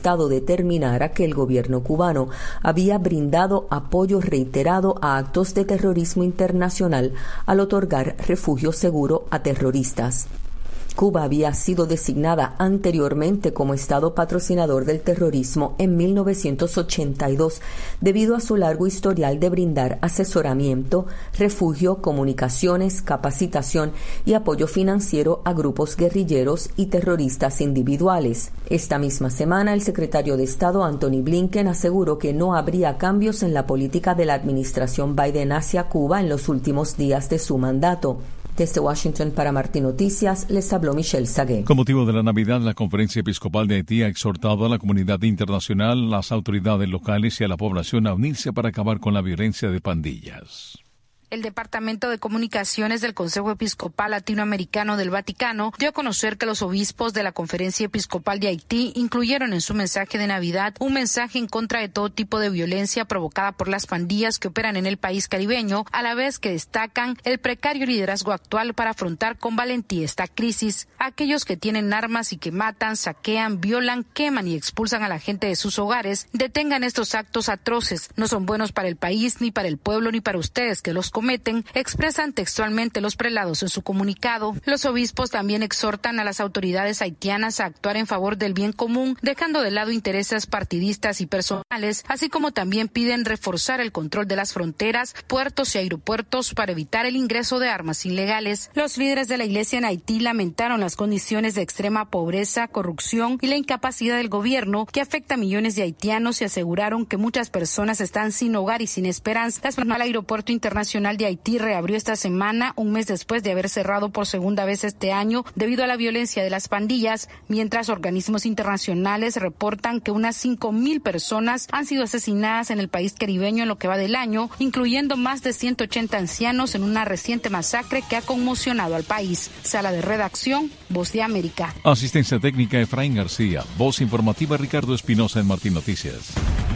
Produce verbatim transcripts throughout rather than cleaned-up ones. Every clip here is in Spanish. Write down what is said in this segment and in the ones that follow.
Estado determinara que el gobierno cubano había brindado apoyo reiterado a actos de terrorismo internacional al otorgar refugio seguro a terroristas. Cuba había sido designada anteriormente como Estado patrocinador del terrorismo en mil novecientos ochenta y dos debido a su largo historial de brindar asesoramiento, refugio, comunicaciones, capacitación y apoyo financiero a grupos guerrilleros y terroristas individuales. Esta misma semana, el secretario de Estado Antony Blinken aseguró que no habría cambios en la política de la administración Biden hacia Cuba en los últimos días de su mandato. Desde Washington para Martí Noticias, les habló Michelle Sagué. Con motivo de la Navidad, la Conferencia Episcopal de Haití ha exhortado a la comunidad internacional, las autoridades locales y a la población a unirse para acabar con la violencia de pandillas. El Departamento de Comunicaciones del Consejo Episcopal Latinoamericano del Vaticano dio a conocer que los obispos de la Conferencia Episcopal de Haití incluyeron en su mensaje de Navidad un mensaje en contra de todo tipo de violencia provocada por las pandillas que operan en el país caribeño, a la vez que destacan el precario liderazgo actual para afrontar con valentía esta crisis. Aquellos que tienen armas y que matan, saquean, violan, queman y expulsan a la gente de sus hogares, detengan estos actos atroces. No son buenos para el país, ni para el pueblo, ni para ustedes que los cometen, expresan textualmente los prelados en su comunicado. Los obispos también exhortan a las autoridades haitianas a actuar en favor del bien común, dejando de lado intereses partidistas y personales, así como también piden reforzar el control de las fronteras, puertos y aeropuertos para evitar el ingreso de armas ilegales. Los líderes de la Iglesia en Haití lamentaron las condiciones de extrema pobreza, corrupción y la incapacidad del gobierno que afecta a millones de haitianos y aseguraron que muchas personas están sin hogar y sin esperanza. El aeropuerto internacional de Haití reabrió esta semana, un mes después de haber cerrado por segunda vez este año debido a la violencia de las pandillas, mientras organismos internacionales reportan que unas cinco mil personas han sido asesinadas en el país caribeño en lo que va del año, incluyendo más de ciento ochenta ancianos en una reciente masacre que ha conmocionado al país. Sala de redacción, Voz de América. Asistencia técnica Efraín García. Voz informativa Ricardo Espinosa en Martín Noticias.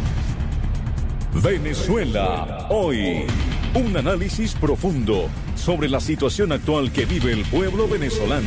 Venezuela hoy. Un análisis profundo sobre la situación actual que vive el pueblo venezolano.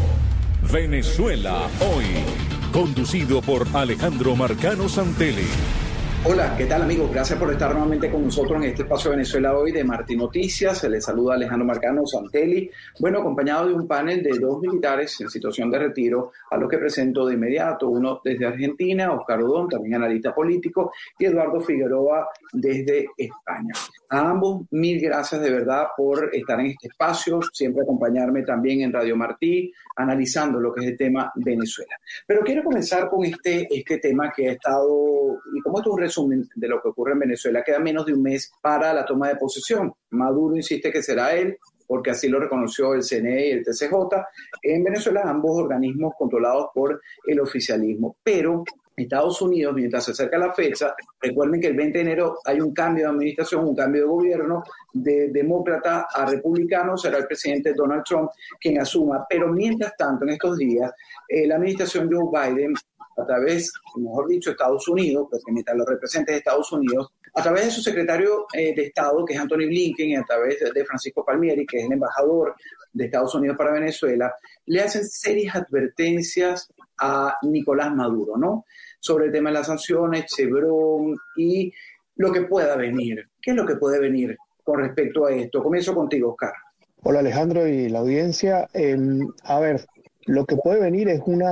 Venezuela hoy. Conducido por Alejandro Marcano Santelli. Hola, ¿qué tal amigos? Gracias por estar nuevamente con nosotros en este espacio de Venezuela hoy de Martín Noticias. Se les saluda Alejandro Marcano Santelli. Bueno, acompañado de un panel de dos militares en situación de retiro, a los que presento de inmediato. Uno desde Argentina, Oscar Odón, también analista político, y Eduardo Figueroa desde España. A ambos, mil gracias de verdad por estar en este espacio, siempre acompañarme también en Radio Martí, analizando lo que es el tema Venezuela. Pero quiero comenzar con este, este tema que ha estado, y como esto es un resumen de lo que ocurre en Venezuela, queda menos de un mes para la toma de posesión. Maduro insiste que será él, porque así lo reconoció el C N E y el T C J. En Venezuela, ambos organismos controlados por el oficialismo. Pero Estados Unidos, mientras se acerca la fecha, recuerden que el veinte de enero hay un cambio de administración, un cambio de gobierno, de demócrata a republicano, será el presidente Donald Trump quien asuma. Pero mientras tanto, en estos días, eh, la administración Joe Biden, a través, mejor dicho, Estados Unidos, porque mientras lo representa Estados Unidos, a través de su secretario eh, de Estado, que es Antony Blinken, y a través de, de Francisco Palmieri, que es el embajador de Estados Unidos para Venezuela, le hacen serias advertencias a Nicolás Maduro, ¿no? Sobre el tema de las sanciones, Chevron y lo que pueda venir. ¿Qué es lo que puede venir con respecto a esto? Comienzo contigo, Oscar. Hola, Alejandro y la audiencia. Eh, a ver, lo que puede venir es una,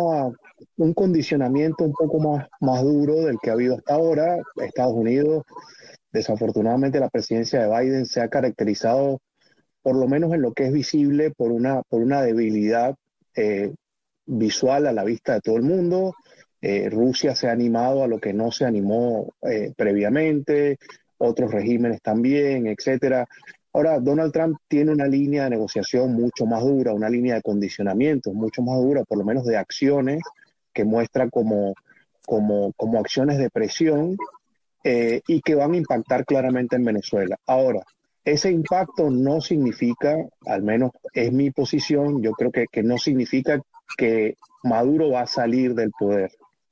un condicionamiento un poco más, más duro del que ha habido hasta ahora. Estados Unidos, desafortunadamente, la presidencia de Biden se ha caracterizado, por lo menos en lo que es visible, por una, por una debilidad eh, visual a la vista de todo el mundo. Eh, Rusia se ha animado a lo que no se animó eh, previamente, otros regímenes también, etcétera. Ahora, Donald Trump tiene una línea de negociación mucho más dura, una línea de condicionamientos mucho más dura, por lo menos de acciones, que muestra como, como, como acciones de presión eh, y que van a impactar claramente en Venezuela. Ahora, ese impacto no significa, al menos es mi posición, yo creo que, que no significa que Maduro va a salir del poder,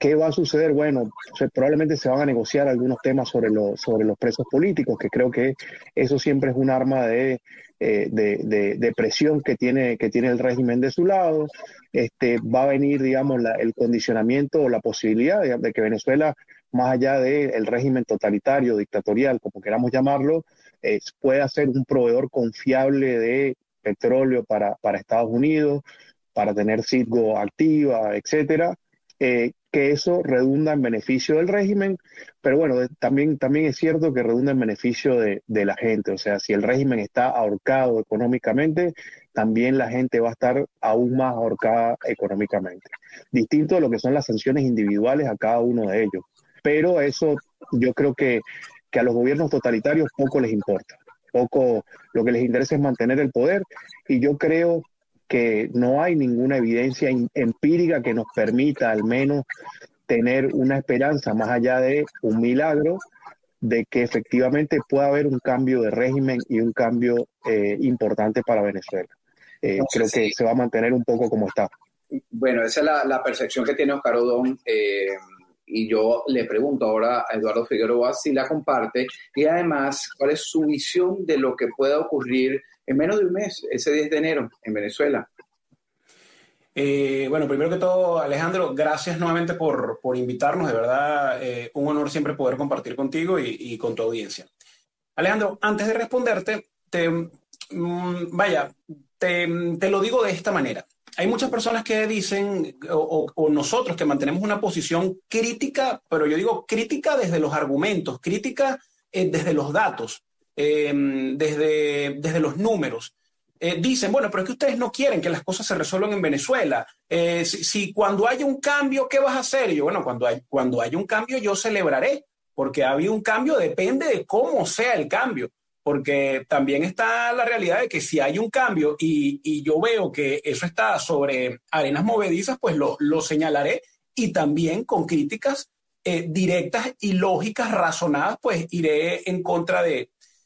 ¿Qué va a suceder? Bueno, probablemente se van a negociar algunos temas sobre, lo, sobre los presos políticos, que creo que eso siempre es un arma de, eh, de, de, de presión que tiene, que tiene el régimen de su lado. Este, va a venir, digamos, la, el condicionamiento o la posibilidad de, de que Venezuela, más allá del régimen totalitario, dictatorial, como queramos llamarlo, eh, pueda ser un proveedor confiable de petróleo para, para Estados Unidos, para tener Citgo activa, etcétera, eh, que eso redunda en beneficio del régimen, pero bueno, de, también, también es cierto que redunda en beneficio de, de la gente. O sea, si el régimen está ahorcado económicamente, también la gente va a estar aún más ahorcada económicamente. Distinto de lo que son las sanciones individuales a cada uno de ellos. Pero eso yo creo que, que a los gobiernos totalitarios poco les importa. Poco, lo que les interesa es mantener el poder, y yo creo que no hay ninguna evidencia empírica que nos permita al menos tener una esperanza más allá de un milagro de que efectivamente pueda haber un cambio de régimen y un cambio eh, importante para Venezuela. Eh, no sé creo si... que se va a mantener un poco como está. Bueno, esa es la, la percepción que tiene Oscar Odón, eh, y yo le pregunto ahora a Eduardo Figueroa si la comparte, y además cuál es su visión de lo que pueda ocurrir en menos de un mes, ese diez de enero, en Venezuela. Eh, bueno, primero que todo, Alejandro, gracias nuevamente por, por invitarnos. De verdad, eh, un honor siempre poder compartir contigo y, y con tu audiencia. Alejandro, antes de responderte, te, mmm, vaya, te, te lo digo de esta manera. Hay muchas personas que dicen, o, o nosotros que mantenemos una posición crítica, pero yo digo crítica desde los argumentos, crítica eh, desde los datos. Eh, desde, desde los números, eh, dicen, bueno, pero es que ustedes no quieren que las cosas se resuelvan en Venezuela. Eh, si, si cuando haya un cambio, ¿qué vas a hacer? Y yo, bueno, cuando hay, cuando haya un cambio yo celebraré, porque ha habido un cambio, depende de cómo sea el cambio, porque también está la realidad de que si hay un cambio y, y yo veo que eso está sobre arenas movedizas, pues lo, lo señalaré, y también con críticas eh, directas y lógicas, razonadas, pues iré en contra de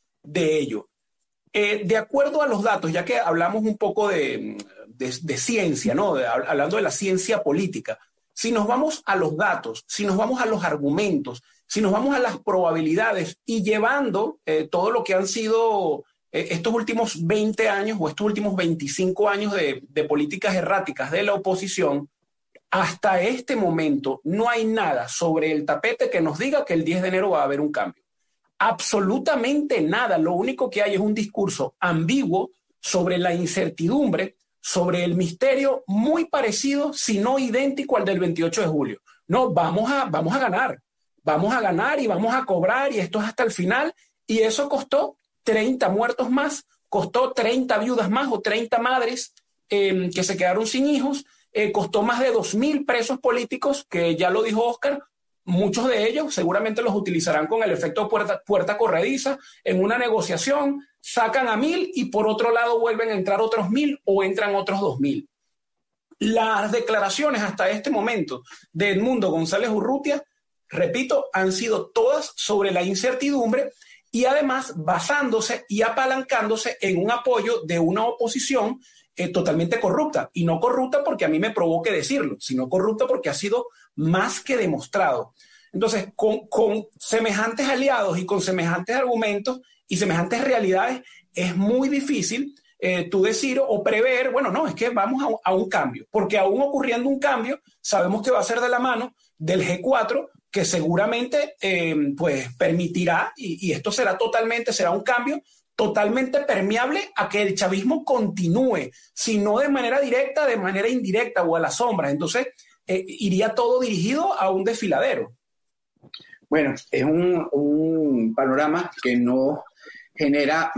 de ello. Eh, de acuerdo a los datos, ya que hablamos un poco de, de, de ciencia, ¿no? De, hablando de la ciencia política, si nos vamos a los datos, si nos vamos a los argumentos, si nos vamos a las probabilidades y llevando eh, todo lo que han sido eh, estos últimos veinte años o estos últimos veinticinco años de, de políticas erráticas de la oposición, hasta este momento no hay nada sobre el tapete que nos diga que el diez de enero va a haber un cambio. Absolutamente nada. Lo único que hay es un discurso ambiguo sobre la incertidumbre, sobre el misterio, muy parecido, si no idéntico al del veintiocho de julio. No, vamos a, vamos a ganar, vamos a ganar y vamos a cobrar, y esto es hasta el final, y eso costó treinta muertos más, costó treinta viudas más o treinta madres eh, que se quedaron sin hijos, eh, costó más de dos mil presos políticos, que ya lo dijo Oscar. Muchos de ellos seguramente los utilizarán con el efecto puerta, puerta corrediza en una negociación, sacan a mil y por otro lado vuelven a entrar otros mil o entran otros dos mil. Las declaraciones hasta este momento de Edmundo González Urrutia, repito, han sido todas sobre la incertidumbre y además basándose y apalancándose en un apoyo de una oposición eh, totalmente corrupta. Y no corrupta porque a mí me provoque decirlo, sino corrupta porque ha sido más que demostrado. Entonces, con, con semejantes aliados y con semejantes argumentos y semejantes realidades, es muy difícil eh, tú decir o prever, bueno, no, es que vamos a, a un cambio, porque aún ocurriendo un cambio, sabemos que va a ser de la mano del G cuatro, que seguramente eh, pues permitirá, y, y esto será totalmente, será un cambio totalmente permeable a que el chavismo continúe, si no de manera directa, de manera indirecta o a la sombra. Entonces, eh, iría todo dirigido a un desfiladero. Bueno, es un, un panorama que no genera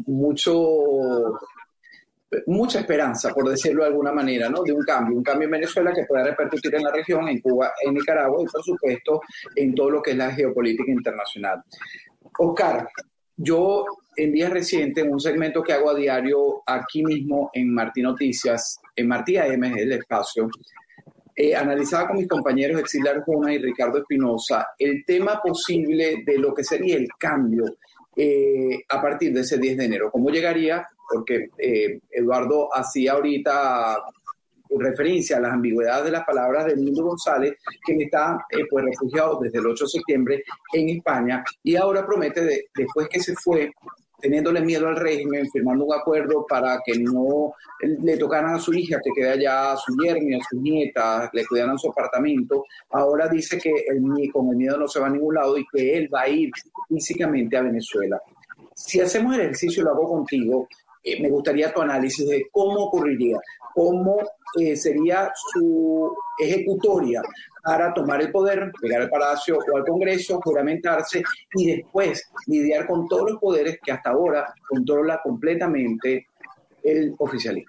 mucho, mucha esperanza, por decirlo de alguna manera, ¿no? De un cambio, un cambio en Venezuela que pueda repercutir en la región, en Cuba, en Nicaragua y, por supuesto, en todo lo que es la geopolítica internacional. Oscar, yo en días recientes, en un segmento que hago a diario aquí mismo en Martí Noticias, en Martí A M, el espacio, eh, analizaba con mis compañeros Exilar Arjona y Ricardo Espinosa el tema posible de lo que sería el cambio eh, a partir de ese diez de enero. ¿Cómo llegaría? Porque eh, Eduardo hacía ahorita referencia a las ambigüedades de las palabras de Edmundo González, quien está eh, pues refugiado desde el ocho de septiembre en España y ahora promete, de, después que se fue, teniéndole miedo al régimen, firmando un acuerdo para que no le tocaran a su hija, que quede allá, a su yerno, a sus nietas, le cuidaran su apartamento. Ahora dice que el, con el miedo no se va a ningún lado y que él va a ir físicamente a Venezuela. Si hacemos el ejercicio, lo hago contigo, eh, me gustaría tu análisis de cómo ocurriría, cómo eh, sería su ejecutoria para tomar el poder, llegar al Palacio o al Congreso, juramentarse y después lidiar con todos los poderes que hasta ahora controla completamente el oficialismo.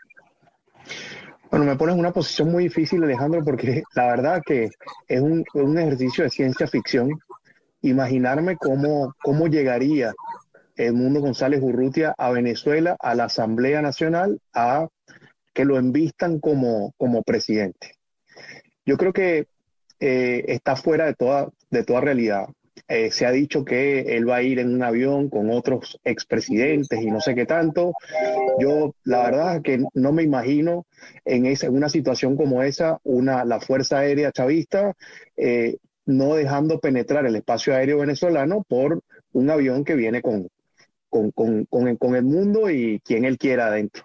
Bueno, me pones en una posición muy difícil, Alejandro, porque la verdad que es un, un ejercicio de ciencia ficción. Imaginarme cómo, cómo llegaría Edmundo González Urrutia a Venezuela, a la Asamblea Nacional, a que lo envistan como, como presidente. Yo creo que eh, está fuera de toda, de toda realidad. Eh, se ha dicho que él va a ir en un avión con otros expresidentes y no sé qué tanto. Yo, la verdad es que no me imagino en, esa, en una situación como esa, una, la Fuerza Aérea Chavista eh, no dejando penetrar el espacio aéreo venezolano por un avión que viene con, con, con, con, con el mundo y quien él quiera adentro.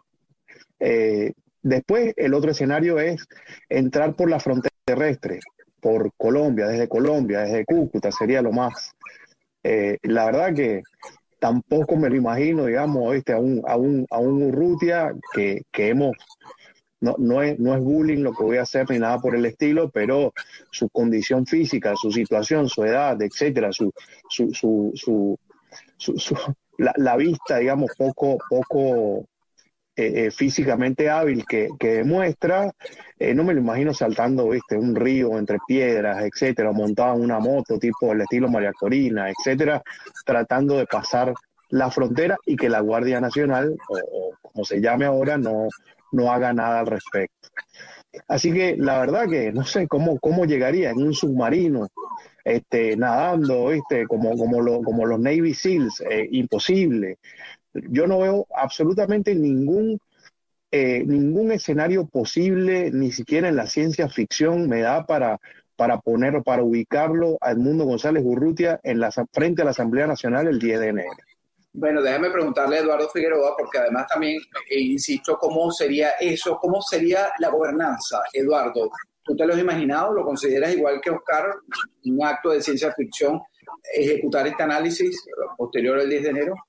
Eh, después, el otro escenario es entrar por la frontera terrestre, por Colombia, desde Colombia, desde Cúcuta, sería lo más. Eh, la verdad que tampoco me lo imagino, digamos, ¿viste? a un, a un, a un Urrutia que, que hemos, no, no, es, no es bullying lo que voy a hacer ni nada por el estilo, pero su condición física, su situación, su edad, etcétera, su, su, su, su, su, su la, la vista, digamos, poco, poco Eh, eh, físicamente hábil que, que demuestra, eh, no me lo imagino saltando, viste, un río entre piedras, etcétera, montado en una moto tipo el estilo María Corina, etcétera, tratando de pasar la frontera y que la Guardia Nacional, o, o como se llame ahora, no, no haga nada al respecto. Así que la verdad que no sé cómo, cómo llegaría en un submarino, este, nadando, viste, como, como, lo, como los Navy Seals, eh, imposible. Yo no veo absolutamente ningún, eh, ningún escenario posible, ni siquiera en la ciencia ficción me da para, para poner, para ubicarlo a Edmundo González Urrutia en la, frente a la Asamblea Nacional el diez de enero. Bueno, déjame preguntarle a Eduardo Figueroa, porque además también, eh, insisto, ¿cómo sería eso? ¿Cómo sería la gobernanza, Eduardo? ¿Tú te lo has imaginado? ¿Lo consideras igual que Oscar, un acto de ciencia ficción, ejecutar este análisis posterior al diez de enero?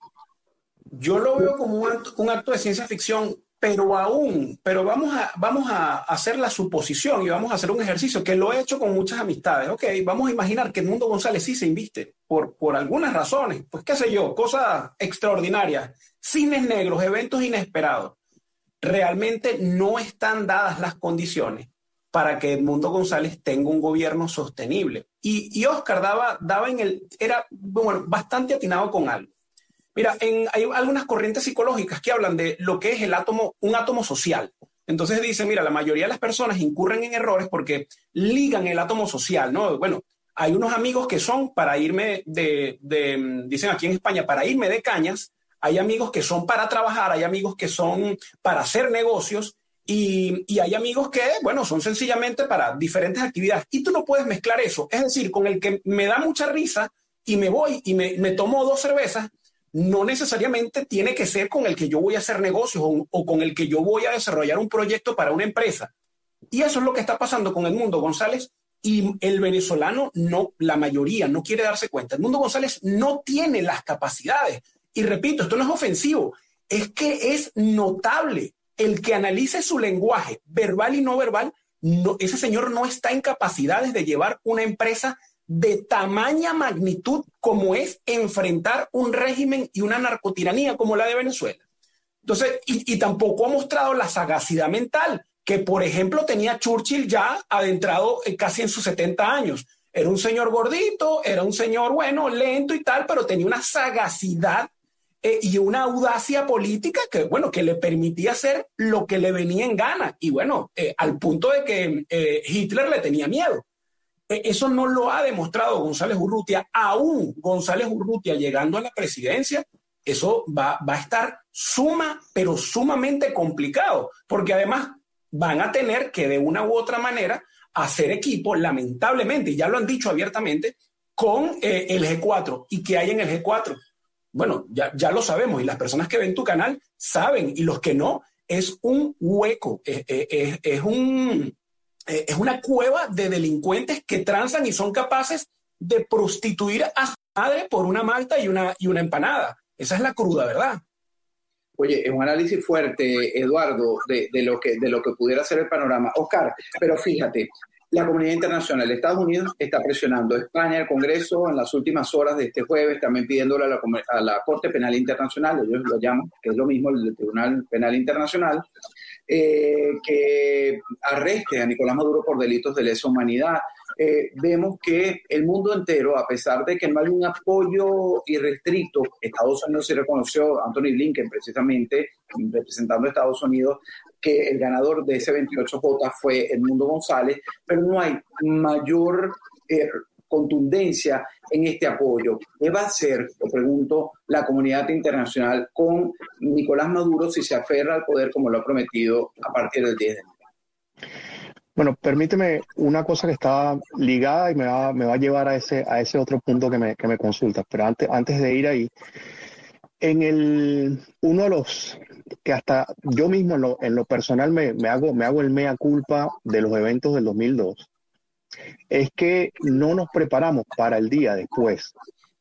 Yo lo veo como un acto, un acto de ciencia ficción, pero aún, pero vamos a, vamos a hacer la suposición y vamos a hacer un ejercicio que lo he hecho con muchas amistades. Ok, vamos a imaginar que Edmundo González sí se inviste por, por algunas razones, pues qué sé yo, cosas extraordinarias, cines negros, eventos inesperados. Realmente no están dadas las condiciones para que Edmundo González tenga un gobierno sostenible. Y, y Oscar daba, daba en el, era bueno, bastante atinado con algo. Mira, en, hay algunas corrientes psicológicas que hablan de lo que es el átomo, un átomo social. Entonces dicen, mira, la mayoría de las personas incurren en errores porque ligan el átomo social, ¿no? Bueno, hay unos amigos que son para irme de, de, dicen aquí en España, para irme de cañas. Hay amigos que son para trabajar, hay amigos que son para hacer negocios y, y hay amigos que, bueno, son sencillamente para diferentes actividades. Y tú no puedes mezclar eso. Es decir, con el que me da mucha risa y me voy y me, me tomo dos cervezas, no necesariamente tiene que ser con el que yo voy a hacer negocios o, o con el que yo voy a desarrollar un proyecto para una empresa. Y eso es lo que está pasando con Edmundo González y el venezolano, no, la mayoría no quiere darse cuenta. Edmundo González no tiene las capacidades. Y repito, esto no es ofensivo, es que es notable. El que analice su lenguaje verbal y no verbal, no, ese señor no está en capacidades de llevar una empresa de tamaña magnitud como es enfrentar un régimen y una narcotiranía como la de Venezuela. Entonces, y, y tampoco ha mostrado la sagacidad mental que, por ejemplo, tenía Churchill ya adentrado en casi en sus setenta años. Era un señor gordito, era un señor, bueno, lento y tal, pero tenía una sagacidad eh, y una audacia política que, bueno, que le permitía hacer lo que le venía en gana. Y bueno, eh, al punto de que eh, Hitler le tenía miedo. Eso no lo ha demostrado González Urrutia. Aún González Urrutia llegando a la presidencia, eso va, va a estar suma, pero sumamente complicado. Porque además, van a tener que de una u otra manera hacer equipo, lamentablemente, y ya lo han dicho abiertamente, con eh, el G cuatro. ¿Y qué hay en el G cuatro? Bueno, ya, ya lo sabemos, y las personas que ven tu canal saben, y los que no, es un hueco, es, es, es, un, es una cueva de delincuentes que transan y son capaces de prostituir a su madre por una malta y una, y una empanada. Esa es la cruda verdad. Oye, es un análisis fuerte, Eduardo, de, de, lo que, de lo que pudiera ser el panorama. Oscar, pero fíjate, la comunidad internacional, Estados Unidos está presionando. España, el Congreso, en las últimas horas de este jueves, también pidiéndole a la, a la Corte Penal Internacional, ellos lo llaman, que es lo mismo el Tribunal Penal Internacional, eh, que arreste a Nicolás Maduro por delitos de lesa humanidad. Eh, vemos que el mundo entero, a pesar de que no hay un apoyo irrestricto, Estados Unidos se reconoció, Anthony Blinken precisamente, representando a Estados Unidos, que el ganador de ese veintiocho J fue Edmundo González, pero no hay mayor eh, contundencia en este apoyo. ¿Qué va a hacer, lo pregunto, la comunidad internacional con Nicolás Maduro si se aferra al poder como lo ha prometido a partir del diez de enero? Bueno, permíteme una cosa que está ligada y me va, me va a llevar a ese, a ese otro punto que me, que me consultas, pero antes, antes de ir ahí, en el, uno de los que hasta yo mismo en lo, en lo personal me, me, hago, me hago el mea culpa de los eventos del dos mil dos, es que no nos preparamos para el día después.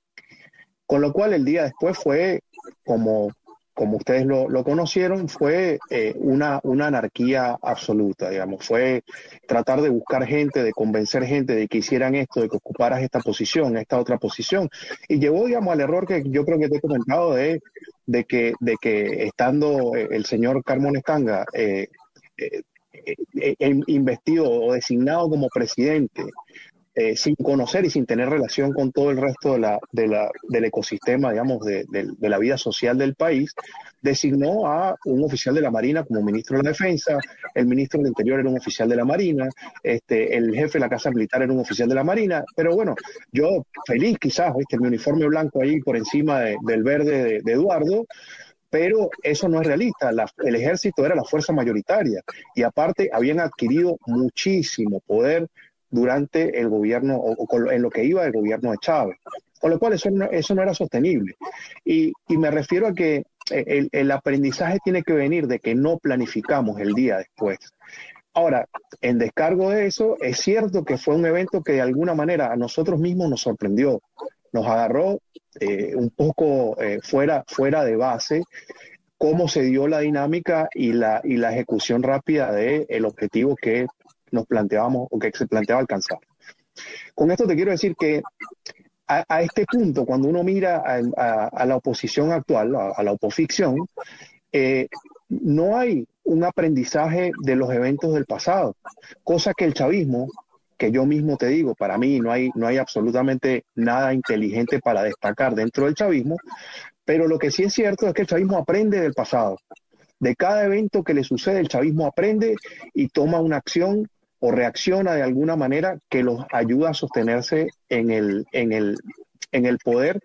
Con lo cual el día después fue, como, como ustedes lo, lo conocieron, fue eh, una, una anarquía absoluta, digamos. Fue tratar de buscar gente, de convencer gente de que hicieran esto, de que ocuparas esta posición, esta otra posición. Y llevó, digamos, al error que yo creo que te he comentado de, de, que, de que estando el señor Carmón Estanga eh, eh, eh, eh, investido o designado como presidente, Eh, sin conocer y sin tener relación con todo el resto de la, de la, del ecosistema, digamos, de, de, de la vida social del país, designó a un oficial de la Marina como ministro de la Defensa, el ministro del Interior era un oficial de la Marina, este, el jefe de la Casa Militar era un oficial de la Marina, pero bueno, yo feliz quizás, ¿viste? Mi uniforme blanco ahí por encima de, del verde de, de Eduardo, pero eso no es realista. La, el ejército era la fuerza mayoritaria y aparte habían adquirido muchísimo poder durante el gobierno, o, o en lo que iba el gobierno de Chávez. Con lo cual eso no, eso no era sostenible. Y, y me refiero a que el, el aprendizaje tiene que venir de que no planificamos el día después. Ahora, en descargo de eso, es cierto que fue un evento que de alguna manera a nosotros mismos nos sorprendió, nos agarró eh, un poco eh, fuera, fuera de base, cómo se dio la dinámica y la, y la ejecución rápida del objetivo que nos planteábamos o que se planteaba alcanzar. Con esto te quiero decir que a, a este punto, cuando uno mira a, a, a la oposición actual, a, a la oposición, eh, no hay un aprendizaje de los eventos del pasado, cosa que el chavismo, que yo mismo te digo, para mí no hay, no hay absolutamente nada inteligente para destacar dentro del chavismo, pero lo que sí es cierto es que el chavismo aprende del pasado. De cada evento que le sucede, el chavismo aprende y toma una acción o reacciona de alguna manera que los ayuda a sostenerse en el, en el, en el poder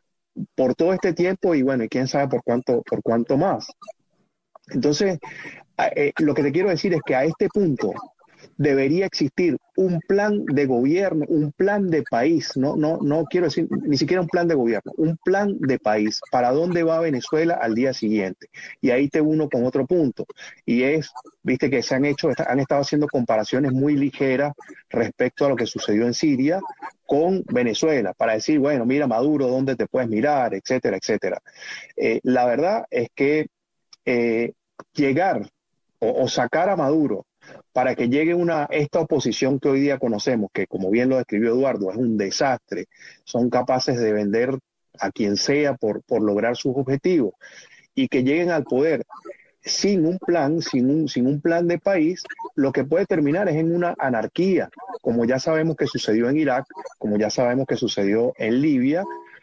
por todo este tiempo y bueno, y quién sabe por cuánto, por cuánto más. Entonces, eh, lo que te quiero decir es que a este punto debería existir un plan de gobierno, un plan de país, no, no, no quiero decir ni siquiera un plan de gobierno, un plan de país, para dónde va Venezuela al día siguiente. Y ahí te uno con otro punto, y es, viste que se han hecho, han estado haciendo comparaciones muy ligeras respecto a lo que sucedió en Siria con Venezuela, para decir, bueno, mira Maduro, dónde te puedes mirar, etcétera, etcétera. Eh, la verdad es que eh, llegar o, o sacar a Maduro para que llegue una, esta oposición que hoy día conocemos, que como bien lo describió Eduardo, es un desastre, son capaces de vender a quien sea por, por lograr sus objetivos, y que lleguen al poder sin un plan, sin un, sin un plan de país, lo que puede terminar es en una anarquía, como ya sabemos que sucedió en Irak, como ya sabemos que sucedió en Libia,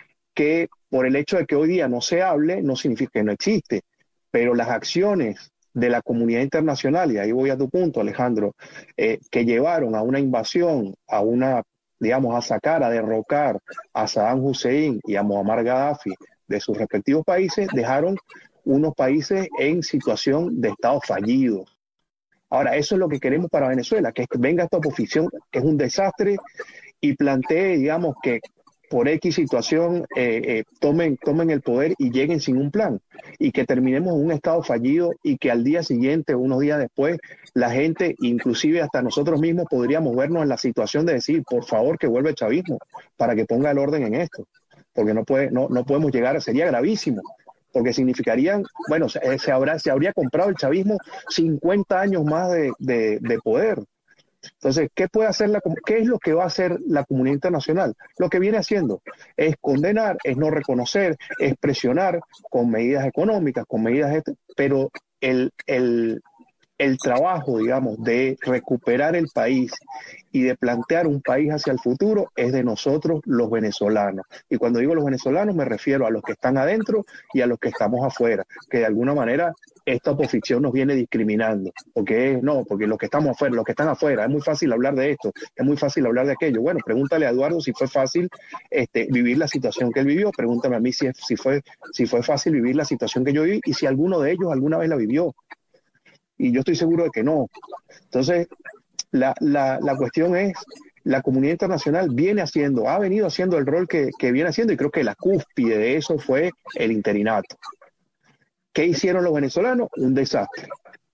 que por el hecho de que hoy día no se hable, no significa que no existe, pero las acciones de la comunidad internacional, y ahí voy a tu punto, Alejandro, eh, que llevaron a una invasión, a una, digamos, a sacar, a derrocar a Saddam Hussein y a Muammar Gaddafi de sus respectivos países, dejaron unos países en situación de estado fallidos. Ahora, eso es lo que queremos para Venezuela, que venga esta oposición, que es un desastre, y plantee, digamos, que por X situación eh, eh, tomen, tomen el poder y lleguen sin un plan, y que terminemos en un estado fallido y que al día siguiente, unos días después, la gente, inclusive hasta nosotros mismos, podríamos vernos en la situación de decir, por favor, que vuelva el chavismo para que ponga el orden en esto, porque no, puede, no, no podemos llegar, sería gravísimo, porque significarían, bueno, se, se, habrá, se habría comprado el chavismo cincuenta años más de, de, de poder. Entonces, ¿qué puede hacer la, qué es lo que va a hacer la comunidad internacional? Lo que viene haciendo es condenar, es no reconocer, es presionar con medidas económicas, con medidas, pero el, el, el trabajo, digamos, de recuperar el país y de plantear un país hacia el futuro es de nosotros los venezolanos. Y cuando digo los venezolanos me refiero a los que están adentro y a los que estamos afuera, que de alguna manera esta oposición nos viene discriminando, porque es, no, porque los que estamos afuera, los que están afuera, es muy fácil hablar de esto, es muy fácil hablar de aquello. Bueno, pregúntale a Eduardo si fue fácil este, vivir la situación que él vivió, pregúntame a mí si, si, fue, si fue fácil vivir la situación que yo viví y si alguno de ellos alguna vez la vivió. Y yo estoy seguro de que no. Entonces, la, la, la cuestión es, la comunidad internacional viene haciendo, ha venido haciendo el rol que, que viene haciendo, y creo que la cúspide de eso fue el interinato. ¿Qué hicieron los venezolanos? Un desastre.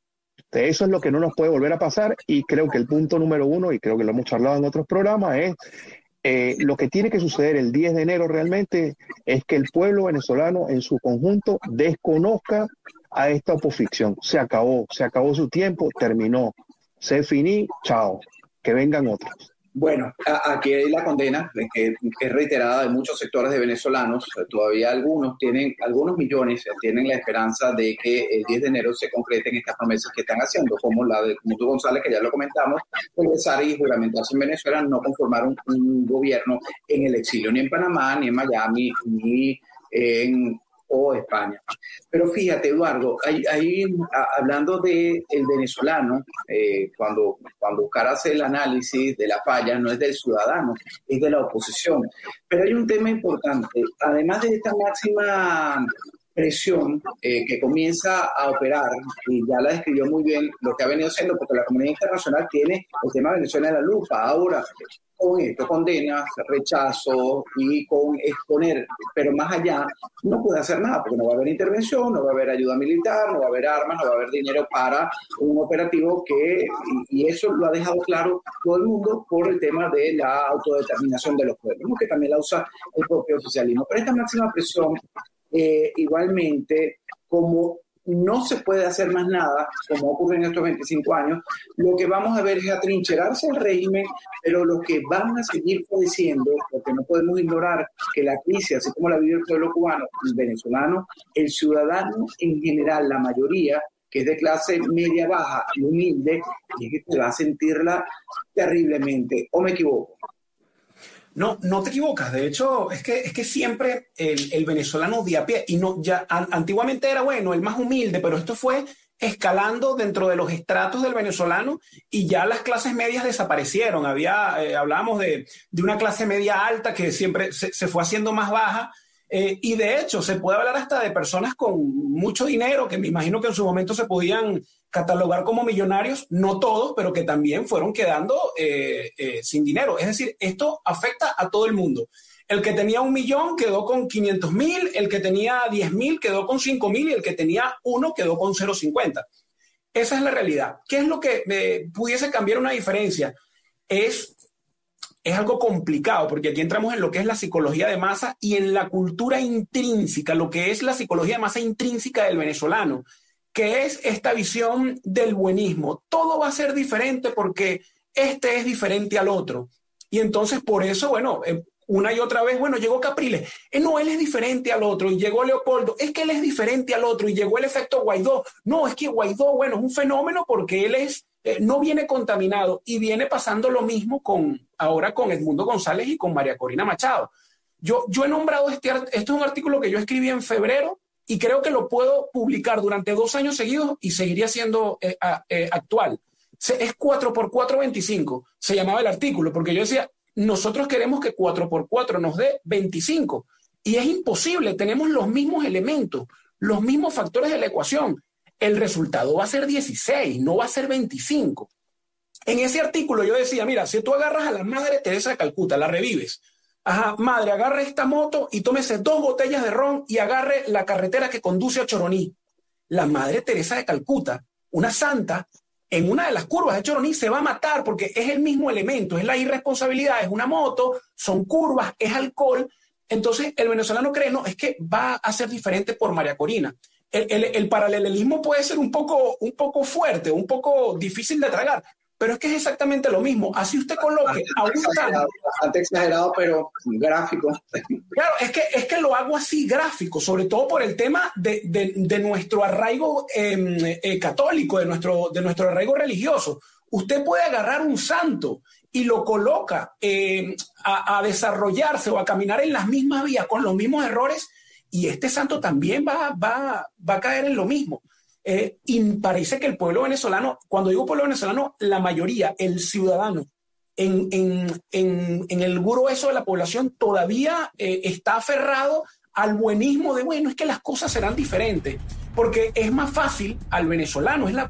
De eso es lo que no nos puede volver a pasar, y creo que el punto número uno, y creo que lo hemos charlado en otros programas, es eh, lo que tiene que suceder el diez de enero realmente es que el pueblo venezolano en su conjunto desconozca a esta oposición. Se acabó, se acabó su tiempo, terminó. Se finí, chao, que vengan otros. Bueno, aquí hay la condena que es reiterada de muchos sectores de venezolanos. Todavía algunos tienen, algunos millones tienen la esperanza de que el diez de enero se concreten estas promesas que están haciendo, como la de Mutu González, que ya lo comentamos, regresar y juramentarse en Venezuela, no conformar un, un gobierno en el exilio, ni en Panamá, ni en Miami, ni en o España. Pero fíjate, Eduardo, ahí, ahí a, hablando del de venezolano, eh, cuando, cuando Oscar hace el análisis de la falla, no es del ciudadano, es de la oposición. Pero hay un tema importante, además de esta máxima presión eh, que comienza a operar, y ya la describió muy bien lo que ha venido haciendo, porque la comunidad internacional tiene el tema de Venezuela en la lupa. Ahora, con esto, condenas, rechazo y con exponer, pero más allá no puede hacer nada, porque no va a haber intervención, no va a haber ayuda militar, no va a haber armas, no va a haber dinero para un operativo que, y, y eso lo ha dejado claro todo el mundo por el tema de la autodeterminación de los pueblos, que también la usa el propio oficialismo. Pero esta máxima presión, eh, igualmente, como no se puede hacer más nada, como ocurre en estos veinticinco años, lo que vamos a ver es atrincherarse al régimen, pero lo que van a seguir padeciendo, porque no podemos ignorar que la crisis, así como la vive el pueblo cubano, el venezolano, el ciudadano en general, la mayoría, que es de clase media baja y humilde, y es que va a sentirla terriblemente. ¿O me equivoco? No, no te equivocas. De hecho, es que, es que siempre el, el venezolano de a pie, y no, ya an, antiguamente era, bueno, el más humilde, pero esto fue escalando dentro de los estratos del venezolano y ya las clases medias desaparecieron. Había, eh, hablábamos de, de una clase media alta que siempre se, se fue haciendo más baja. Eh, y de hecho, se puede hablar hasta de personas con mucho dinero, que me imagino que en su momento se podían catalogar como millonarios, no todos, pero que también fueron quedando eh, eh, sin dinero. Es decir, esto afecta a todo el mundo. El que tenía un millón quedó con quinientos mil, el que tenía diez mil quedó con cinco mil y el que tenía uno quedó con cero punto cincuenta. Esa es la realidad. ¿Qué es lo que eh, pudiese cambiar una diferencia? Es... Es algo complicado, porque aquí entramos en lo que es la psicología de masa y en la cultura intrínseca, lo que es la psicología de masa intrínseca del venezolano, que es esta visión del buenismo. Todo va a ser diferente porque este es diferente al otro. Y entonces por eso, bueno, eh, una y otra vez, bueno, llegó Capriles, eh, no, él es diferente al otro, y llegó Leopoldo, es que él es diferente al otro, y llegó el efecto Guaidó. No, es que Guaidó, bueno, es un fenómeno porque él es Eh, no viene contaminado, y viene pasando lo mismo con, ahora con Edmundo González y con María Corina Machado. Yo, yo he nombrado este, esto es un artículo que yo escribí en febrero y creo que lo puedo publicar durante dos años seguidos y seguiría siendo eh, eh, actual. Se, es cuatro por cuatro veinticinco, se llamaba el artículo, porque yo decía, nosotros queremos que cuatro por cuatro nos dé veinticinco, y es imposible, tenemos los mismos elementos, los mismos factores de la ecuación. el resultado va a ser dieciséis, no va a ser veinticinco. En ese artículo yo decía, mira, si tú agarras a la Madre Teresa de Calcuta, la revives, ajá, madre, agarre esta moto y tómese dos botellas de ron y agarre la carretera que conduce a Choroní. La Madre Teresa de Calcuta, una santa, en una de las curvas de Choroní se va a matar porque es el mismo elemento, es la irresponsabilidad, es una moto, son curvas, es alcohol. Entonces el venezolano cree, no, es que va a ser diferente por María Corina. El, el, el paralelismo puede ser un poco, un poco fuerte, un poco difícil de tragar, pero es que es exactamente lo mismo. Así usted coloque a un santo. Bastante exagerado, pero gráfico. Claro, es que, es que lo hago así gráfico, sobre todo por el tema de, de, de nuestro arraigo eh, eh, católico, de nuestro, de nuestro arraigo religioso. Usted puede agarrar un santo y lo coloca eh, a, a desarrollarse o a caminar en las mismas vías con los mismos errores, y este santo también va, va, va a caer en lo mismo. Eh, y parece que el pueblo venezolano, cuando digo pueblo venezolano, la mayoría, el ciudadano, en, en, en, en el grueso de la población todavía eh, está aferrado al buenismo de, bueno, es que las cosas serán diferentes, porque es más fácil al venezolano, es la